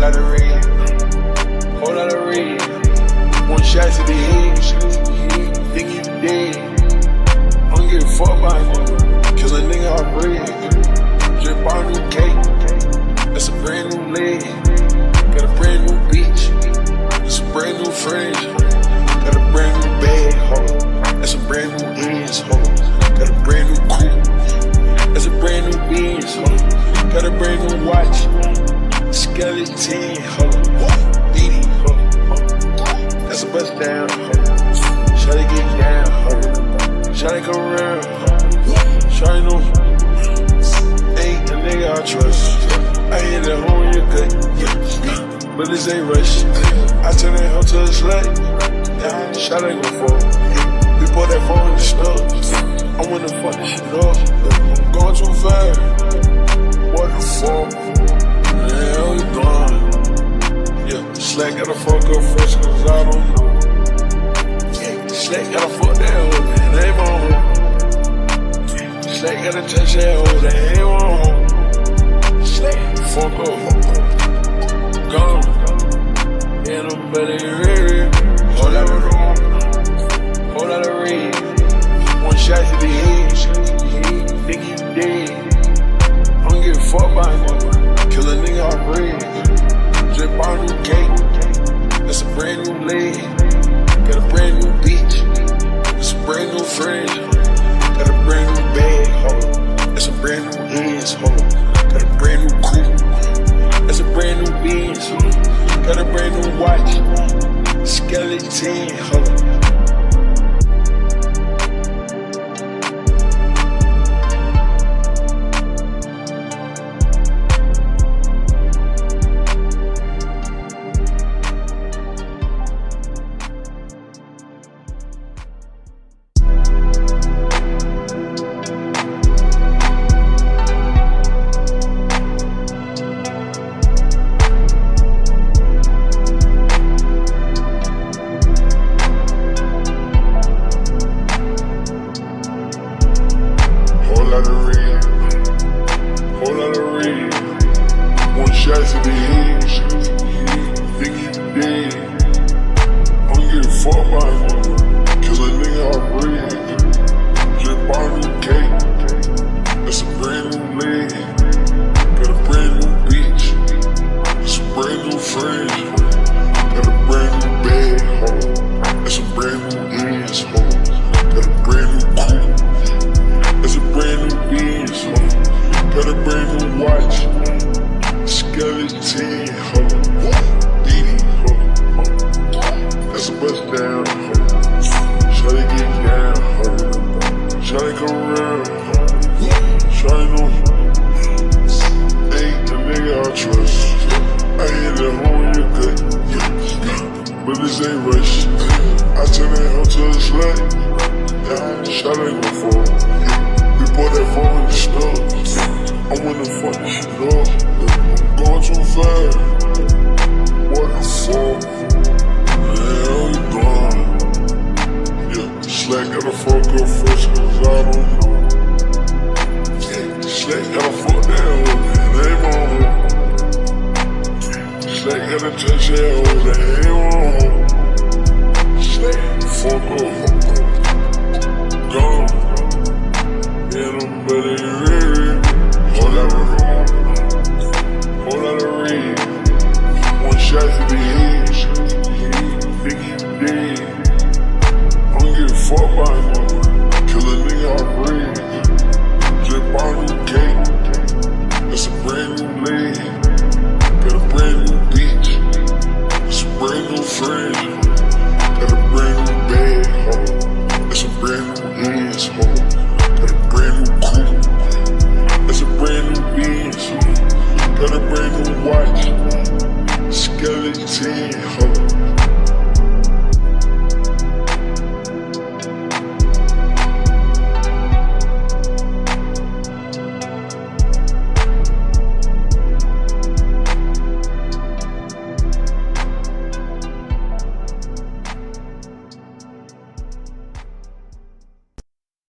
lot of red, whole lot of red. One shot to the head, think you dead. I don't give a fuck about nigga, kill a nigga off bread. Drip on new cake, that's a brand new leg. Got a brand new bitch, that's a brand new friend. Got a brand new bag, ho, that's a brand new ends, ho. Got a brand new coupe, that's a brand new Benz, ho. Got a brand new watch, skeleton, ho. Diddy, ho. That's a bust down, ho. Shawty get down, ho. Shawty come around, ho. Shawty know, ain't a nigga I trust. I hit that home, you good, yeah. But this ain't rush. I turn that hoe to a slut. Yeah, Shawty gon' fall. We put that phone in the stuff. I wanna fuck this shit up. I'm going too fast. What the fuck? Yeah, we gone. Yeah, Slack gotta fuck up first, cause I don't know. Yeah, Slack gotta fuck that hoe, man. That ain't my home. Slack gotta touch that hoe, that ain't my home. Slack, fuck up. Gone. Yeah, I'm better red. Whole lot of red. Whole lot of red. One shot to the head, think you dead. I don't give a fuck about nigga, kill a nigga off bread. Drip on new cake, that's a brand new leg. Got a brand new bitch, that's a brand new friend. Got a brand new bag, ho, that's a brand new ends, ho. Got a brand new coupe, that's a brand new Benz, ho. Got a brand new watch, skeleton, ho. Shots to the head, think you dead. I don't give a fuck about nigga, kill a nigga off bread. Drip on new cake, that's a brand new leg. Got a brand new bitch, that's a brand new friend. Got a brand new bag, ho, that's a brand new ends, ho. Got a brand new coupe, that's a brand new Benz, ho. Got a brand new watch, skeleton, ho. Diddy, ho. That's a bust down, ho. Shawty get down, ho. Shawty come around, ho. Shawty know, ain't a nigga I trust. I hit that home, you good, yeah. But this ain't rush. I turn that hoe to a slut. Yeah, Shawty gon' fall. We put that phone in the stuff. I wanna fuck this shit up. Going too fast. What the fuck? Yeah, we gone. Yeah, Slack gotta fuck up first, cause I don't know. Yeah, Slack gotta fuck that hoe, man. That ain't my home. Slack gotta touch that hoe, that ain't my home. Slack, fuck up. Gone. Yeah, I'm better.